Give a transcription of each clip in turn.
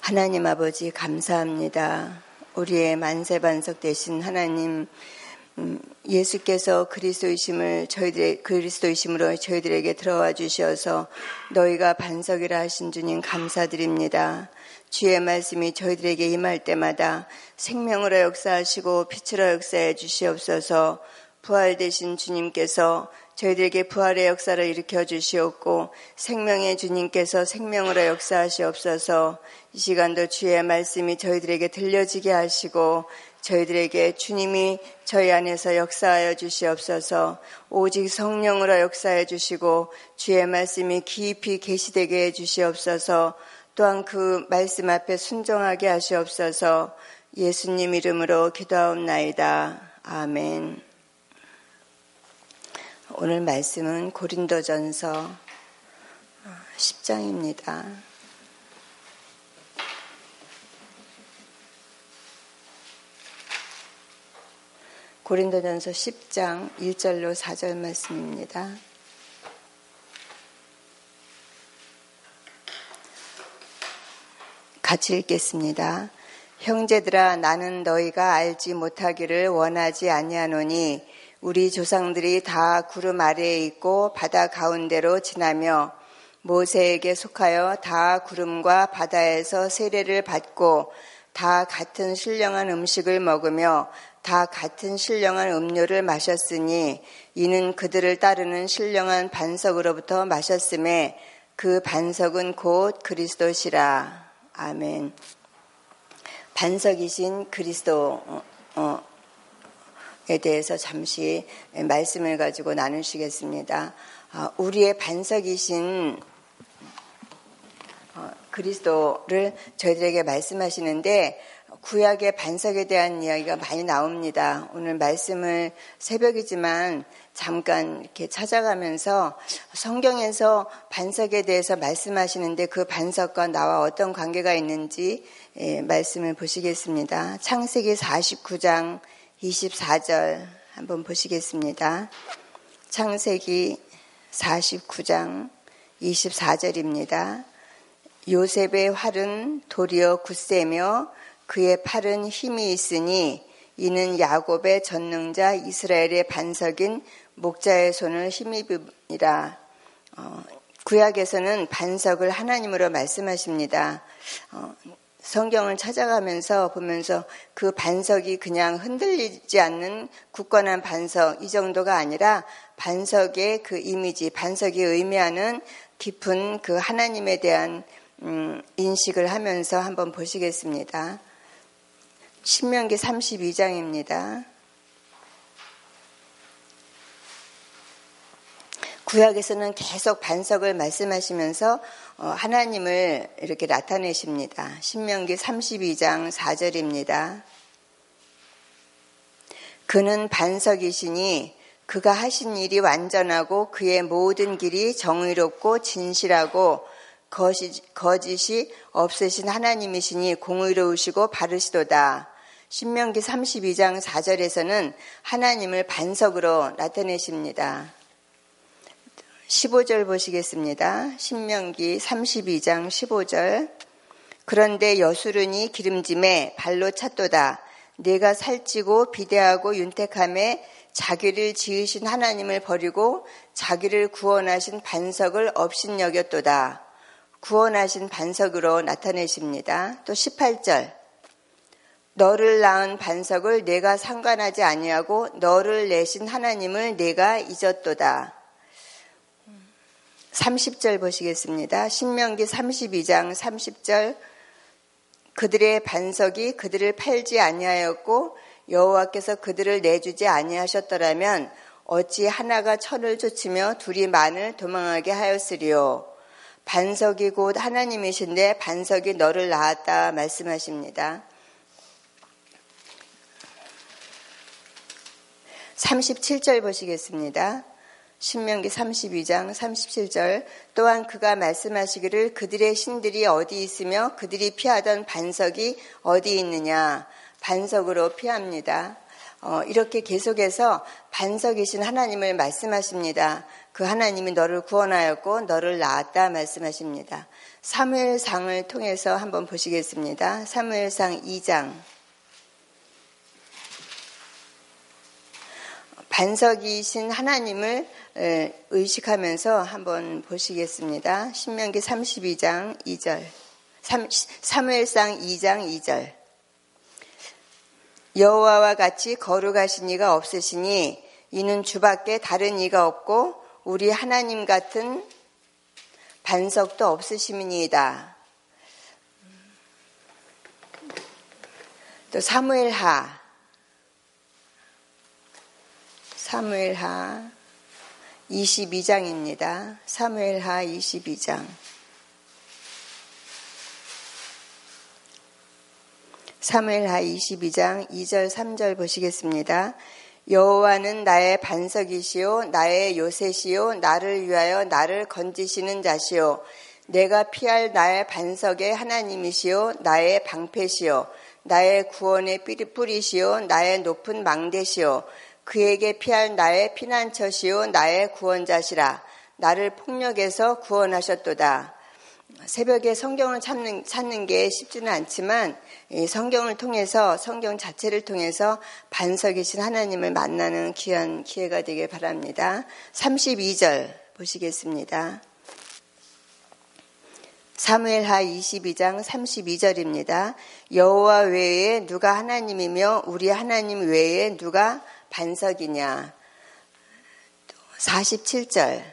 하나님 아버지 감사합니다. 우리의 만세반석 되신 하나님, 예수께서 그리스도이심으로 저희들에게 들어와 주셔서 너희가 반석이라 하신 주님 감사드립니다. 주의 말씀이 저희들에게 임할 때마다 생명으로 역사하시고 빛으로 역사해 주시옵소서. 부활되신 주님께서 저희들에게 부활의 역사를 일으켜 주시옵고 생명의 주님께서 생명으로 역사하시옵소서. 이 시간도 주의 말씀이 저희들에게 들려지게 하시고 저희들에게 주님이 저희 안에서 역사하여 주시옵소서. 오직 성령으로 역사해 주시고 주의 말씀이 깊이 계시되게 해 주시옵소서. 또한 그 말씀 앞에 순종하게 하시옵소서. 예수님 이름으로 기도하옵나이다. 아멘. 오늘 말씀은 고린도전서 10장입니다. 고린도전서 10장 1절로 4절 말씀입니다. 같이 읽겠습니다. 형제들아, 나는 너희가 알지 못하기를 원하지 아니하노니 우리 조상들이 다 구름 아래에 있고 바다 가운데로 지나며 모세에게 속하여 다 구름과 바다에서 세례를 받고 다 같은 신령한 음식을 먹으며 다 같은 신령한 음료를 마셨으니 이는 그들을 따르는 신령한 반석으로부터 마셨음에 그 반석은 곧 그리스도시라. 아멘. 반석이신 그리스도에 대해서 잠시 말씀을 가지고 나누시겠습니다. 우리의 반석이신 그리스도를 저희들에게 말씀하시는데 구약의 반석에 대한 이야기가 많이 나옵니다. 오늘 말씀을 새벽이지만 잠깐 이렇게 찾아가면서 성경에서 반석에 대해서 말씀하시는데 그 반석과 나와 어떤 관계가 있는지 말씀을 보시겠습니다. 창세기 49장 24절 한번 보시겠습니다. 창세기 49장 24절입니다. 요셉의 활은 도리어 굳세며 그의 팔은 힘이 있으니 이는 야곱의 전능자 이스라엘의 반석인 목자의 손을 힘입으니라. 구약에서는 반석을 하나님으로 말씀하십니다. 성경을 찾아가면서 보면서 그 반석이 그냥 흔들리지 않는 굳건한 반석 이 정도가 아니라 반석의 그 이미지, 반석이 의미하는 깊은 그 하나님에 대한 인식을 하면서 한번 보시겠습니다. 신명기 32장입니다. 구약에서는 계속 반석을 말씀하시면서 하나님을 이렇게 나타내십니다. 신명기 32장 4절입니다. 그는 반석이시니 그가 하신 일이 완전하고 그의 모든 길이 정의롭고 진실하고 거짓이 없으신 하나님이시니 공의로우시고 바르시도다. 신명기 32장 4절에서는 하나님을 반석으로 나타내십니다. 15절 보시겠습니다. 신명기 32장 15절. 그런데 여수른이 기름짐에 발로 찼도다. 내가 살찌고 비대하고 윤택함에 자기를 지으신 하나님을 버리고 자기를 구원하신 반석을 업신여겼도다. 구원하신 반석으로 나타내십니다. 또 18절. 너를 낳은 반석을 내가 상관하지 아니하고 너를 내신 하나님을 내가 잊었도다. 30절 보시겠습니다. 신명기 32장 30절. 그들의 반석이 그들을 팔지 아니하였고 여호와께서 그들을 내주지 아니하셨더라면 어찌 하나가 천을 쫓으며 둘이 만을 도망하게 하였으리요. 반석이 곧 하나님이신데 반석이 너를 낳았다 말씀하십니다. 37절 보시겠습니다. 신명기 32장 37절. 또한 그가 말씀하시기를 그들의 신들이 어디 있으며 그들이 피하던 반석이 어디 있느냐. 반석으로 피합니다. 이렇게 계속해서 반석이신 하나님을 말씀하십니다. 그 하나님이 너를 구원하였고 너를 낳았다 말씀하십니다. 사무엘상을 통해서 한번 보시겠습니다. 사무엘상 2장. 반석이신 하나님을 의식하면서 한번 보시겠습니다. 신명기 32장 2절. 사무엘상 2장 2절. 여호와와 같이 거룩하신 이가 없으시니 이는 주밖에 다른 이가 없고 우리 하나님 같은 반석도 없으심이니이다. 또 사무엘하 22장입니다. 사무엘하 22장. 사무엘하 22장 2절 3절 보시겠습니다. 여호와는 나의 반석이시요 나의 요새시요 나를 위하여 나를 건지시는 자시요 내가 피할 나의 반석의 하나님이시요 나의 방패시요 나의 구원의 뿌리시요 나의 높은 망대시요 그에게 피할 나의 피난처시요 나의 구원자시라. 나를 폭력에서 구원하셨도다. 새벽에 성경을 찾는 게 쉽지는 않지만 성경을 통해서 성경 자체를 통해서 반석이신 하나님을 만나는 귀한 기회가 되길 바랍니다. 32절 보시겠습니다. 사무엘하 22장 32절입니다. 여호와 외에 누가 하나님이며 우리 하나님 외에 누가 반석이냐. 47절.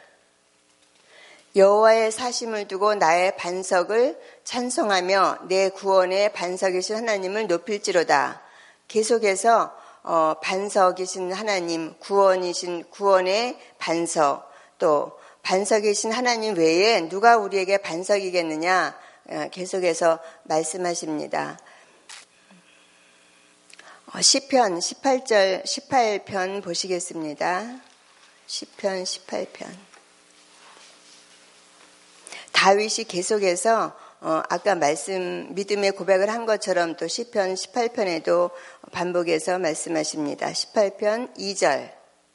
여호와의 사심을 두고 나의 반석을 찬송하며 내 구원의 반석이신 하나님을 높일지로다. 계속해서 반석이신 하나님, 구원의 반석, 또 반석이신 하나님 외에 누가 우리에게 반석이겠느냐 계속해서 말씀하십니다. 시편 18편 보시겠습니다. 시편 18편. 다윗이 계속해서 아까 믿음의 고백을 한 것처럼 또 시편 18편에도 반복해서 말씀하십니다. 18편 2절.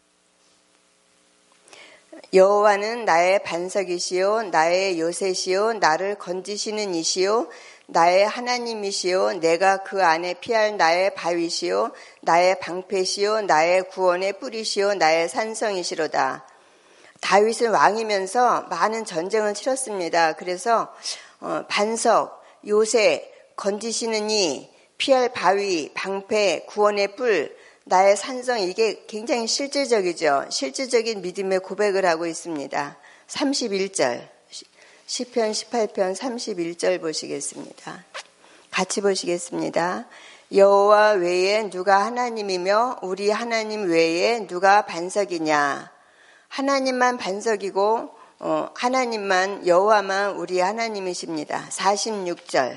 여호와는 나의 반석이시요 나의 요새시요 나를 건지시는 이시요 나의 하나님이시요 내가 그 안에 피할 나의 바위시요 나의 방패시요 나의 구원의 뿌리시요 나의 산성이시로다. 다윗은 왕이면서 많은 전쟁을 치렀습니다. 그래서 반석, 요새, 건지시는 이, 피할 바위, 방패, 구원의 뿔, 나의 산성, 이게 굉장히 실질적이죠. 실질적인 믿음의 고백을 하고 있습니다. 31절, 시편 18편 31절 보시겠습니다. 같이 보시겠습니다. 여호와 외에 누가 하나님이며 우리 하나님 외에 누가 반석이냐. 하나님만 반석이고 하나님만 여호와만 우리 하나님이십니다. 46절.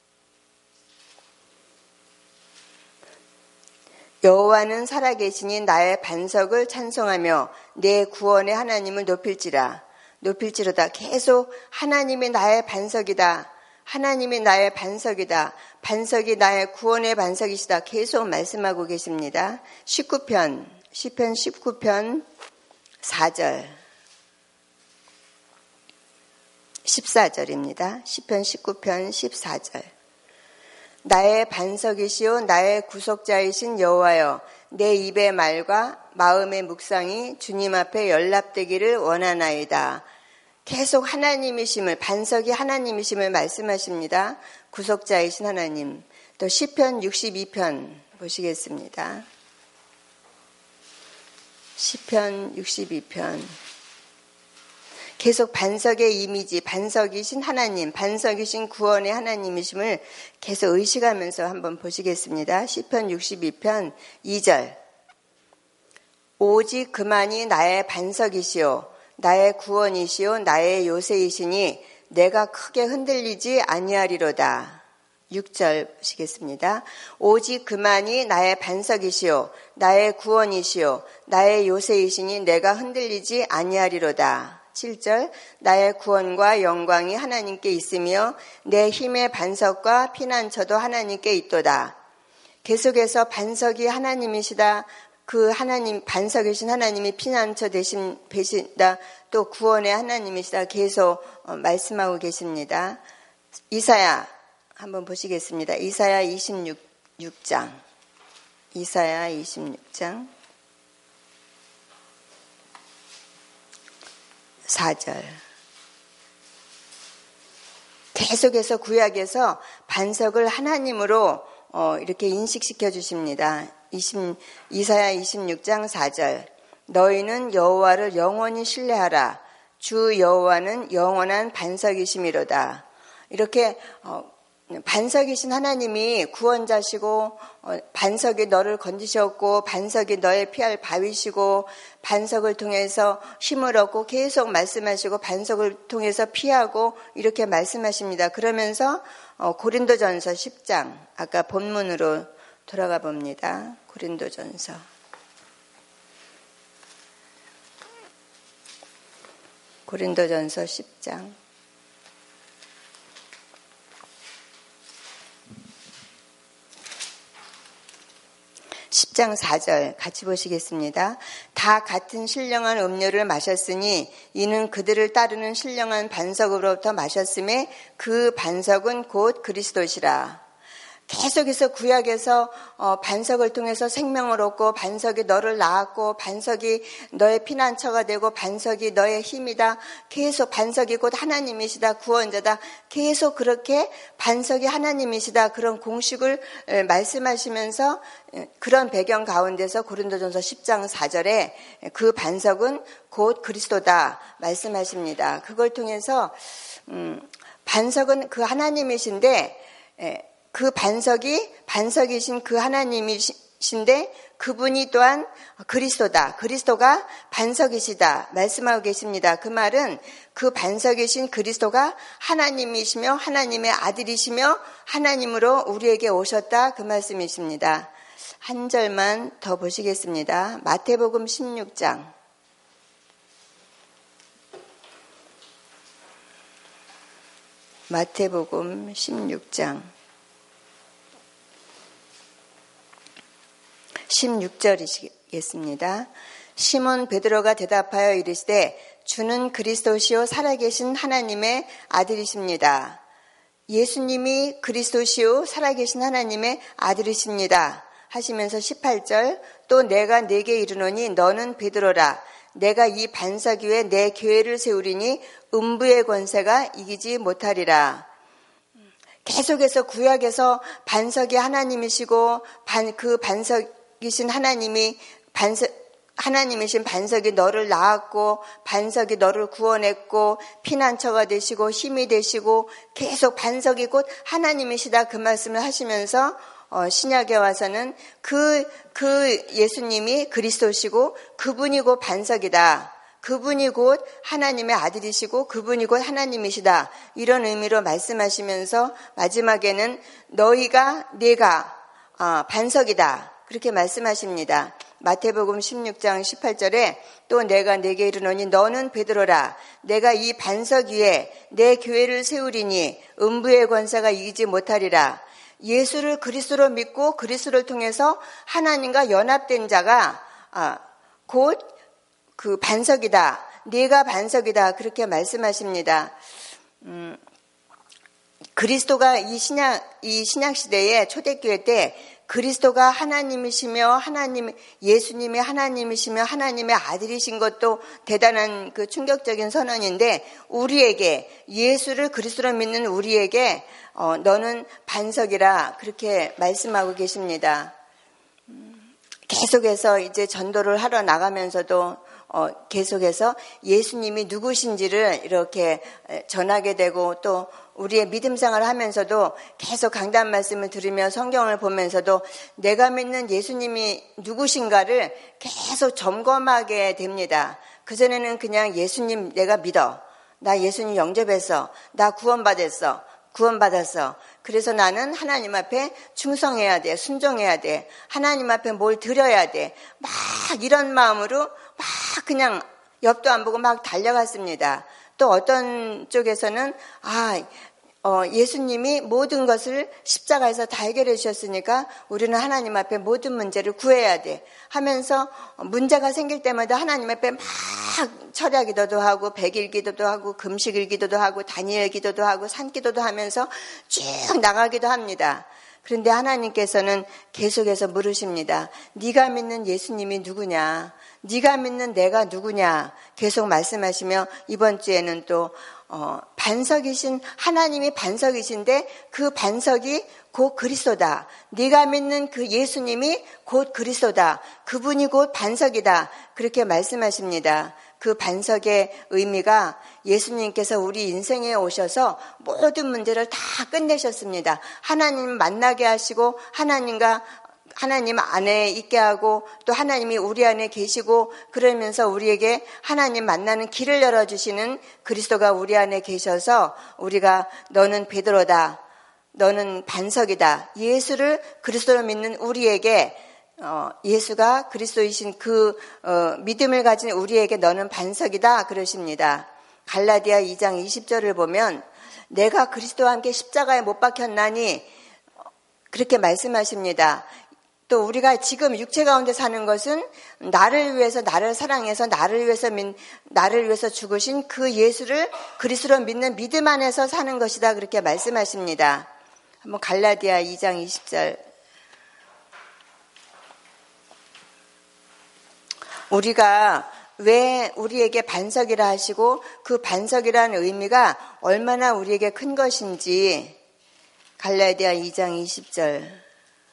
여호와는 살아계시니 나의 반석을 찬송하며 내 구원의 하나님을 높일지로다. 계속 하나님이 나의 반석이다. 하나님이 나의 반석이다. 반석이 나의 구원의 반석이시다. 계속 말씀하고 계십니다. 19편, 시편 19편 4절, 14절입니다. 시편 19편 14절. 나의 반석이시요 나의 구속자이신 여호와여 내 입의 말과 마음의 묵상이 주님 앞에 연락되기를 원하나이다. 계속 하나님이심을, 반석이 하나님이심을 말씀하십니다. 구속자이신 하나님. 또 시편 62편 보시겠습니다. 시편 62편. 계속 반석의 이미지, 반석이신 하나님, 반석이신 구원의 하나님이심을 계속 의식하면서 한번 보시겠습니다. 시편 62편 2절. 오직 그만이 나의 반석이시요 나의 구원이시요 나의 요새이시니 내가 크게 흔들리지 아니하리로다. 6절 보시겠습니다. 오직 그만이 나의 반석이시요 나의 구원이시요 나의 요새이시니 내가 흔들리지 아니하리로다. 7절. 나의 구원과 영광이 하나님께 있으며 내 힘의 반석과 피난처도 하나님께 있도다. 계속해서 반석이 하나님이시다. 그 하나님, 반석이신 하나님이 피난처 되신다. 또 구원의 하나님이시다 계속 말씀하고 계십니다. 이사야 한번 보시겠습니다. 이사야 26장. 이사야 26장 4절. 계속해서 구약에서 반석을 하나님으로 이렇게 인식시켜 주십니다. 이사야 26장 4절. 너희는 여호와를 영원히 신뢰하라. 주 여호와는 영원한 반석이시미로다. 이렇게 반석이신 하나님이 구원자시고 반석이 너를 건지셨고 반석이 너의 피할 바위시고 반석을 통해서 힘을 얻고 계속 말씀하시고 반석을 통해서 피하고 이렇게 말씀하십니다. 그러면서 고린도전서 10장 아까 본문으로 돌아가 봅니다. 고린도전서 10장 10장 4절 같이 보시겠습니다. 다 같은 신령한 음료를 마셨으니 이는 그들을 따르는 신령한 반석으로부터 마셨음에 그 반석은 곧 그리스도시라. 계속해서 구약에서 반석을 통해서 생명을 얻고 반석이 너를 낳았고 반석이 너의 피난처가 되고 반석이 너의 힘이다. 계속 반석이 곧 하나님이시다. 구원자다. 계속 그렇게 반석이 하나님이시다. 그런 공식을 말씀하시면서 그런 배경 가운데서 고린도전서 10장 4절에 그 반석은 곧 그리스도다 말씀하십니다. 그걸 통해서 반석은 그 하나님이신데 그 반석이신 그 하나님이신데 그분이 또한 그리스도다. 그리스도가 반석이시다 말씀하고 계십니다. 그 말은 그 반석이신 그리스도가 하나님이시며 하나님의 아들이시며 하나님으로 우리에게 오셨다 그 말씀이십니다. 한 절만 더 보시겠습니다. 마태복음 16장 16절이시겠습니다. 시몬 베드로가 대답하여 이르시되 주는 그리스도시요 살아계신 하나님의 아들이십니다. 예수님이 그리스도시요 살아계신 하나님의 아들이십니다. 하시면서 18절 또 내가 네게 이르노니 너는 베드로라. 내가 이 반석 위에 내 교회를 세우리니 음부의 권세가 이기지 못하리라. 계속해서 구약에서 반석이 하나님이시고 그 반석이신 하나님이신 반석이 너를 낳았고 반석이 너를 구원했고 피난처가 되시고 힘이 되시고 계속 반석이 곧 하나님이시다 그 말씀을 하시면서 신약에 와서는 그 예수님이 그리스도시고 그분이 곧 반석이다. 그분이 곧 하나님의 아들이시고 그분이 곧 하나님이시다. 이런 의미로 말씀하시면서 마지막에는 내가 반석이다. 그렇게 말씀하십니다. 마태복음 16장 18절에 또 내가 네게 이르노니 너는 베드로라. 내가 이 반석 위에 내 교회를 세우리니 음부의 권세가 이기지 못하리라. 예수를 그리스도로 믿고 그리스도를 통해서 하나님과 연합된 자가 곧 그 반석이다. 네가 반석이다. 그렇게 말씀하십니다. 그리스도가 이 신약 시대의 초대교회 때 그리스도가 하나님이시며 예수님이 하나님이시며 하나님의 아들이신 것도 대단한 그 충격적인 선언인데 우리에게 예수를 그리스도로 믿는 우리에게 너는 반석이라 그렇게 말씀하고 계십니다. 계속해서 이제 전도를 하러 나가면서도 계속해서 예수님이 누구신지를 이렇게 전하게 되고 또 우리의 믿음 생활을 하면서도 계속 강단 말씀을 들으며 성경을 보면서도 내가 믿는 예수님이 누구신가를 계속 점검하게 됩니다. 그전에는 그냥 예수님 내가 믿어. 나 예수님 영접했어. 나 구원받았어. 그래서 나는 하나님 앞에 충성해야 돼. 순종해야 돼. 하나님 앞에 뭘 드려야 돼. 막 이런 마음으로 막 그냥 옆도 안 보고 막 달려갔습니다. 또 어떤 쪽에서는 예수님이 모든 것을 십자가에서 다 해결해 주셨으니까 우리는 하나님 앞에 모든 문제를 구해야 돼 하면서 문제가 생길 때마다 하나님 앞에 막 철야 기도도 하고 백일 기도도 하고 금식일 기도도 하고 다니엘 기도도 하고 산기도도 하면서 쭉 나가기도 합니다. 그런데 하나님께서는 계속해서 물으십니다. 네가 믿는 예수님이 누구냐? 네가 믿는 내가 누구냐? 계속 말씀하시며 이번 주에는 또 반석이신 하나님이 반석이신데 그 반석이 곧 그리스도다. 네가 믿는 그 예수님이 곧 그리스도다. 그분이 곧 반석이다. 그렇게 말씀하십니다. 그 반석의 의미가 예수님께서 우리 인생에 오셔서 모든 문제를 다 끝내셨습니다. 하나님 만나게 하시고 하나님 안에 있게 하고 또 하나님이 우리 안에 계시고 그러면서 우리에게 하나님 만나는 길을 열어주시는 그리스도가 우리 안에 계셔서 우리가 너는 베드로다. 너는 반석이다. 예수를 그리스도로 믿는 우리에게 예수가 그리스도이신 그 믿음을 가진 우리에게 너는 반석이다 그러십니다. 갈라디아 2장 20절을 보면 내가 그리스도와 함께 십자가에 못 박혔나니 그렇게 말씀하십니다. 또 우리가 지금 육체 가운데 사는 것은 나를 위해서 나를 사랑해서 나를 위해서 죽으신 그 예수를 그리스도로 믿는 믿음 안에서 사는 것이다 그렇게 말씀하십니다. 한번 갈라디아 2장 20절 우리가 왜 우리에게 반석이라 하시고 그 반석이라는 의미가 얼마나 우리에게 큰 것인지 갈라디아 2장 20절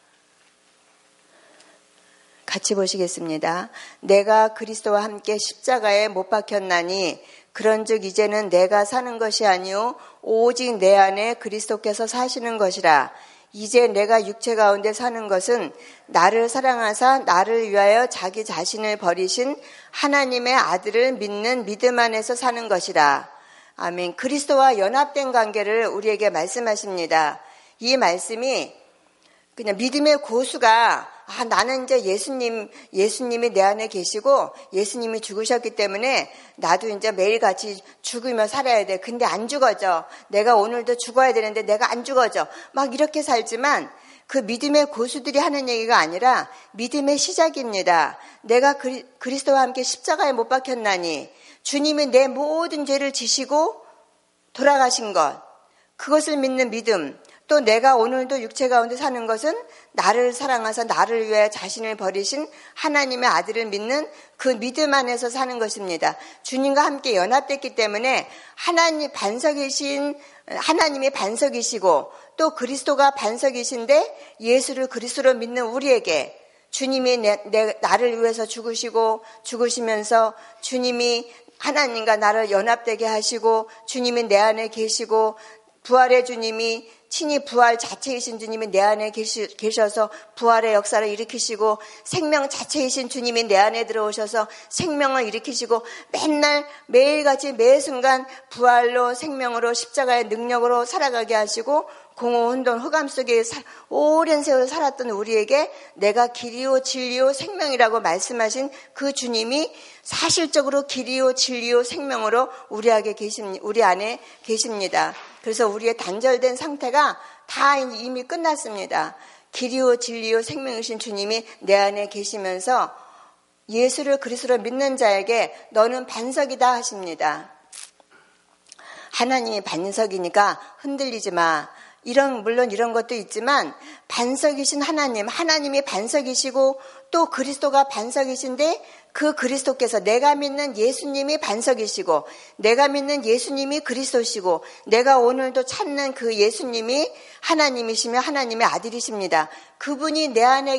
같이 보시겠습니다. 내가 그리스도와 함께 십자가에 못 박혔나니 그런즉 이제는 내가 사는 것이 아니요 오직 내 안에 그리스도께서 사시는 것이라. 이제 내가 육체 가운데 사는 것은 나를 사랑하사 나를 위하여 자기 자신을 버리신 하나님의 아들을 믿는 믿음 안에서 사는 것이라. 아멘. 그리스도와 연합된 관계를 우리에게 말씀하십니다. 이 말씀이 그냥 믿음의 고수가 나는 이제 예수님이 내 안에 계시고 예수님이 죽으셨기 때문에 나도 이제 매일같이 죽으며 살아야 돼. 근데 안 죽어져. 내가 오늘도 죽어야 되는데 내가 안 죽어져. 막 이렇게 살지만 그 믿음의 고수들이 하는 얘기가 아니라 믿음의 시작입니다. 내가 그리스도와 함께 십자가에 못 박혔나니 주님이 내 모든 죄를 지시고 돌아가신 것. 그것을 믿는 믿음. 또 내가 오늘도 육체 가운데 사는 것은 나를 사랑하사 나를 위해 자신을 버리신 하나님의 아들을 믿는 그 믿음 안에서 사는 것입니다. 주님과 함께 연합됐기 때문에 하나님이 반석이시고 또 그리스도가 반석이신데 예수를 그리스도로 믿는 우리에게 주님이 나를 위해서 죽으시면서 주님이 하나님과 나를 연합되게 하시고 주님이 내 안에 계시고 부활의 주님이 친히 부활 자체이신 주님이 내 안에 계셔서 부활의 역사를 일으키시고 생명 자체이신 주님이 내 안에 들어오셔서 생명을 일으키시고 매일같이 매 순간 부활로 생명으로 십자가의 능력으로 살아가게 하시고 공허 혼돈 흑암 속에 오랜 세월 살았던 우리에게 내가 길이요 진리요 생명이라고 말씀하신 그 주님이 사실적으로 길이요 진리요 생명으로 우리 안에 계십니다. 그래서 우리의 단절된 상태가 다 이미 끝났습니다. 길이요 진리요 생명이신 주님이 내 안에 계시면서 예수를 그리스도로 믿는 자에게 너는 반석이다 하십니다. 하나님이 반석이니까 흔들리지 마. 물론 이런 것도 있지만 반석이신 하나님이 반석이시고 또 그리스도가 반석이신데 그 그리스도께서 내가 믿는 예수님이 반석이시고 내가 믿는 예수님이 그리스도시고 내가 오늘도 찾는 그 예수님이 하나님이시며 하나님의 아들이십니다. 그분이 내 안에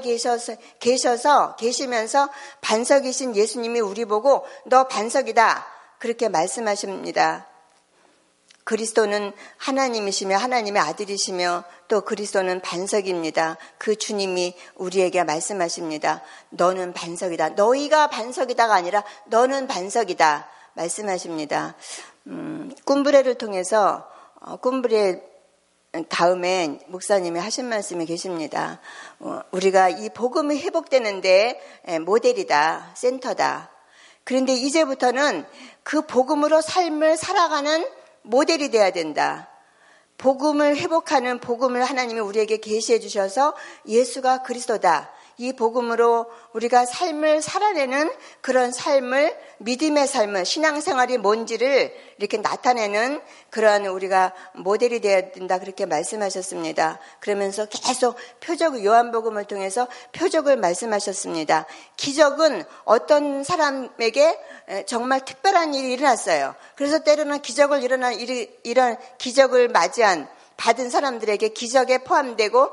계시면서 반석이신 예수님이 우리 보고 너 반석이다 그렇게 말씀하십니다. 그리스도는 하나님이시며 하나님의 아들이시며 또 그리스도는 반석입니다. 그 주님이 우리에게 말씀하십니다. 너는 반석이다. 너희가 반석이다가 아니라 너는 반석이다 말씀하십니다. 꿈브레를 통해서 꿈브레 다음에 목사님이 하신 말씀이 계십니다. 우리가 이 복음이 회복되는데 모델이다, 센터다. 그런데 이제부터는 그 복음으로 삶을 살아가는 모델이 돼야 된다. 복음을 회복하는 복음을 하나님이 우리에게 계시해 주셔서 예수가 그리스도다. 이 복음으로 우리가 삶을 살아내는 그런 삶을, 믿음의 삶을, 신앙생활이 뭔지를 이렇게 나타내는 그러한 우리가 모델이 되어야 된다, 그렇게 말씀하셨습니다. 그러면서 계속 요한복음을 통해서 표적을 말씀하셨습니다. 기적은 어떤 사람에게 정말 특별한 일이 일어났어요. 그래서 때로는 이런 기적을 받은 사람들에게 기적에 포함되고,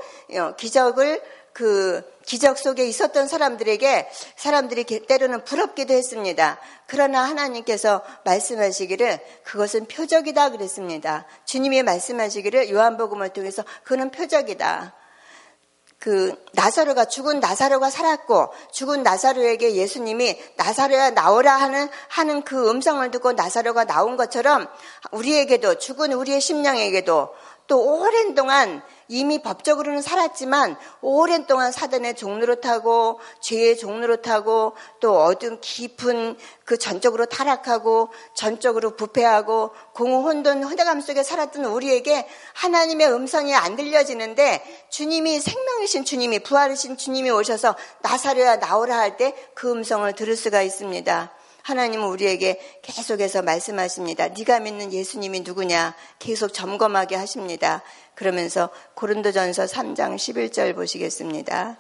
기적 속에 있었던 사람들이 때로는 부럽기도 했습니다. 그러나 하나님께서 말씀하시기를 그것은 표적이다 그랬습니다. 주님이 말씀하시기를 요한복음을 통해서 그는 표적이다. 죽은 나사로가 살았고, 죽은 나사로에게 예수님이 나사로야 나오라 하는 그 음성을 듣고 나사로가 나온 것처럼 우리에게도, 죽은 우리의 심령에게도 또 오랜 동안 이미 법적으로는 살았지만 오랜 동안 사단의 종로로 타고 죄의 종로로 타고 또 어두운 깊은 그 전적으로 타락하고 전적으로 부패하고 공허 혼돈 허대감 속에 살았던 우리에게 하나님의 음성이 안 들려지는데 주님이, 생명이신 주님이, 부활이신 주님이 오셔서 나사로야 나오라 할 때 그 음성을 들을 수가 있습니다. 하나님은 우리에게 계속해서 말씀하십니다. 네가 믿는 예수님이 누구냐 계속 점검하게 하십니다. 그러면서 고린도전서 3장 11절 보시겠습니다.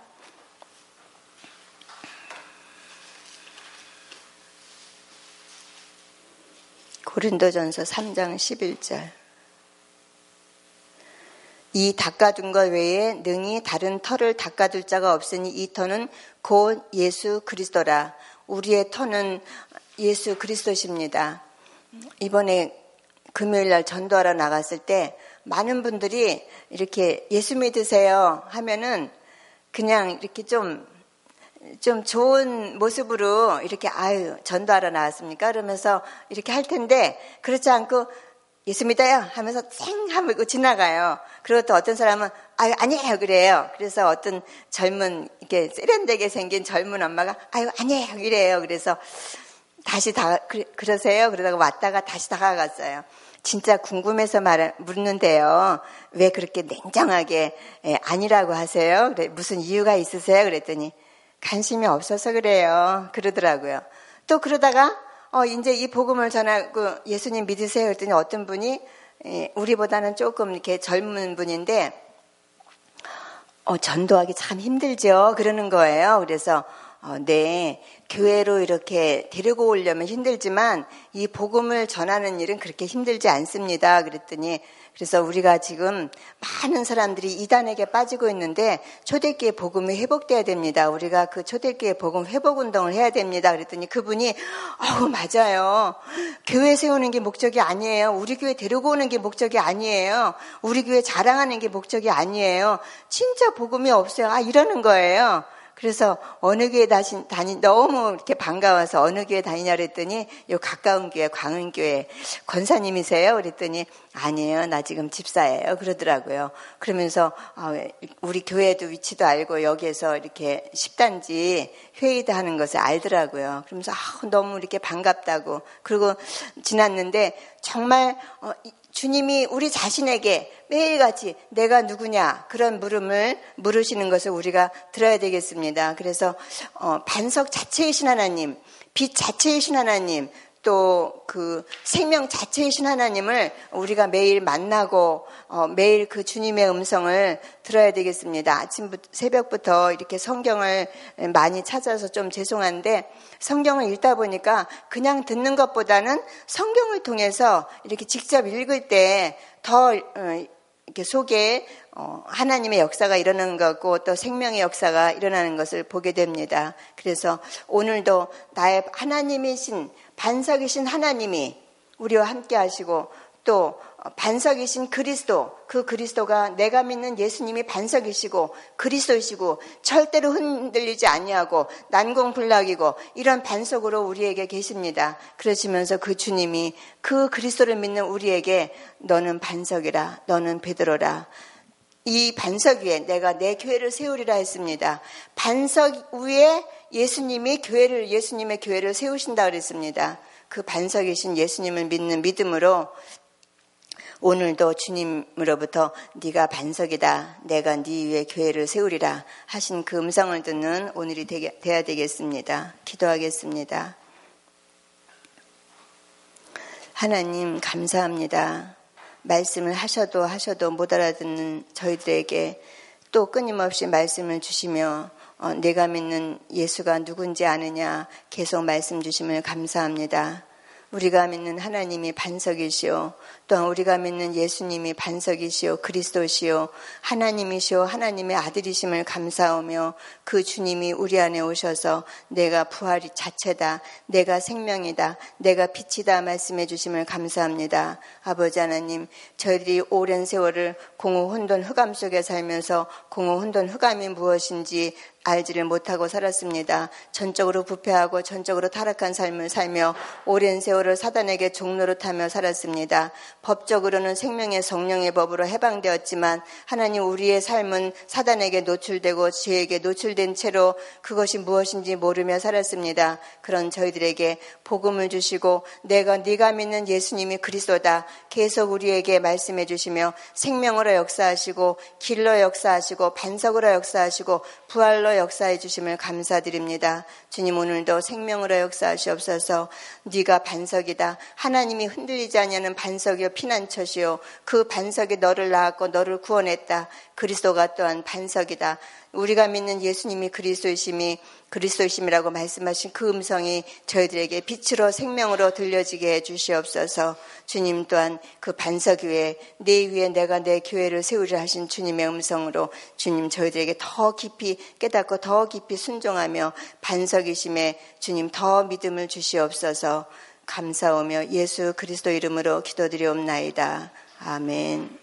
고린도전서 3장 11절. 이 닦아둔 것 외에 능히 다른 터를 닦아둘 자가 없으니 이 터는 곧 예수 그리스도라. 우리의 터는 예수 그리스도십니다. 이번에 금요일날 전도하러 나갔을 때 많은 분들이 이렇게 예수 믿으세요 하면은 그냥 이렇게 좀 좋은 모습으로 이렇게 전도하러 나왔습니까? 그러면서 이렇게 할 텐데 그렇지 않고 예수 믿어요 하면서 쌩 하고 지나가요. 그리고 또 어떤 사람은 아니에요 그래요. 그래서 어떤 젊은 이렇게 세련되게 생긴 젊은 엄마가 아니에요 이래요. 그래서 다시 그러세요? 그러다가 왔다가 다시 다가갔어요. 진짜 궁금해서 묻는데요. 왜 그렇게 냉정하게 아니라고 하세요? 그래, 무슨 이유가 있으세요? 그랬더니 관심이 없어서 그래요. 그러더라고요. 또 그러다가 이제 이 복음을 전하고 예수님 믿으세요? 그랬더니 어떤 분이 우리보다는 조금 이렇게 젊은 분인데 전도하기 참 힘들죠. 그러는 거예요. 그래서 네, 교회로 이렇게 데리고 오려면 힘들지만 이 복음을 전하는 일은 그렇게 힘들지 않습니다. 그랬더니 그래서 우리가 지금 많은 사람들이 이단에게 빠지고 있는데 초대교회 복음이 회복돼야 됩니다. 우리가 그 초대교회 복음 회복 운동을 해야 됩니다. 그랬더니 그분이 맞아요. 교회 세우는 게 목적이 아니에요. 우리 교회 데리고 오는 게 목적이 아니에요. 우리 교회 자랑하는 게 목적이 아니에요. 진짜 복음이 없어요. 이러는 거예요. 그래서 어느 교회 너무 이렇게 반가워서 어느 교회 다니냐 그랬더니 요 가까운 교회 광흥교회 권사님이세요? 그랬더니 아니에요. 나 지금 집사예요. 그러더라고요. 그러면서 우리 교회도 위치도 알고 여기에서 이렇게 10단지 회의도 하는 것을 알더라고요. 그러면서 너무 이렇게 반갑다고. 그리고 지났는데 정말 주님이 우리 자신에게 매일같이 내가 누구냐 그런 물음을 물으시는 것을 우리가 들어야 되겠습니다. 그래서 반석 자체이신 하나님, 빛 자체이신 하나님, 또 그 생명 자체이신 하나님을 우리가 매일 만나고 매일 그 주님의 음성을 들어야 되겠습니다. 새벽부터 이렇게 성경을 많이 찾아서 좀 죄송한데 성경을 읽다 보니까 그냥 듣는 것보다는 성경을 통해서 이렇게 직접 읽을 때 더 이렇게 속에 하나님의 역사가 일어나는 거고 또 생명의 역사가 일어나는 것을 보게 됩니다. 그래서 오늘도 나의 하나님이신 반석이신 하나님이 우리와 함께 하시고 또 반석이신 그리스도, 그 그리스도가 내가 믿는 예수님이 반석이시고 그리스도이시고 절대로 흔들리지 아니하고 난공불락이고 이런 반석으로 우리에게 계십니다. 그러시면서 그 주님이 그 그리스도를 믿는 우리에게 너는 반석이라, 너는 베드로라. 이 반석 위에 내가 내 교회를 세우리라 했습니다. 반석 위에 예수님의 교회를 세우신다 그랬습니다. 그 반석이신 예수님을 믿는 믿음으로 오늘도 주님으로부터 네가 반석이다, 내가 네 위에 교회를 세우리라 하신 그 음성을 듣는 오늘이 돼야 되겠습니다. 기도하겠습니다. 하나님 감사합니다. 말씀을 하셔도 못 알아듣는 저희들에게 또 끊임없이 말씀을 주시며 내가 믿는 예수가 누군지 아느냐 계속 말씀 주심을 감사합니다. 우리가 믿는 하나님이 반석이시오, 또한 우리가 믿는 예수님이 반석이시오, 그리스도시오, 하나님이시오, 하나님의 아들이심을 감사하며 그 주님이 우리 안에 오셔서 내가 부활이 자체다, 내가 생명이다, 내가 빛이다 말씀해 주심을 감사합니다. 아버지 하나님, 저희들이 오랜 세월을 공허 혼돈 흑암 속에 살면서 공허 혼돈 흑암이 무엇인지 알지를 못하고 살았습니다. 전적으로 부패하고 전적으로 타락한 삶을 살며 오랜 세월을 사단에게 종노릇하며 살았습니다. 법적으로는 생명의 성령의 법으로 해방되었지만 하나님, 우리의 삶은 사단에게 노출되고 죄에게 노출된 채로 그것이 무엇인지 모르며 살았습니다. 그런 저희들에게 복음을 주시고 네가 믿는 예수님이 그리스도다 계속 우리에게 말씀해 주시며 생명으로 역사하시고 길로 역사하시고 반석으로 역사하시고 부활로 역사해 주심을 감사드립니다. 주님, 오늘도 생명으로 역사하시옵소서. 네가 반석이다, 하나님이 흔들리지 아니하는 반석이요 피난처시요, 그 반석이 너를 낳았고 너를 구원했다. 그리스도가 또한 반석이다. 우리가 믿는 예수님이 그리스도이심이라고 말씀하신 그 음성이 저희들에게 빛으로 생명으로 들려지게 해주시옵소서. 주님 또한 그 반석 위에 내 위에 내가 내 교회를 세우리라 하신 주님의 음성으로 주님 저희들에게 더 깊이 깨닫고 더 깊이 순종하며 반석이심에 주님 더 믿음을 주시옵소서. 감사하며 예수 그리스도 이름으로 기도드리옵나이다. 아멘.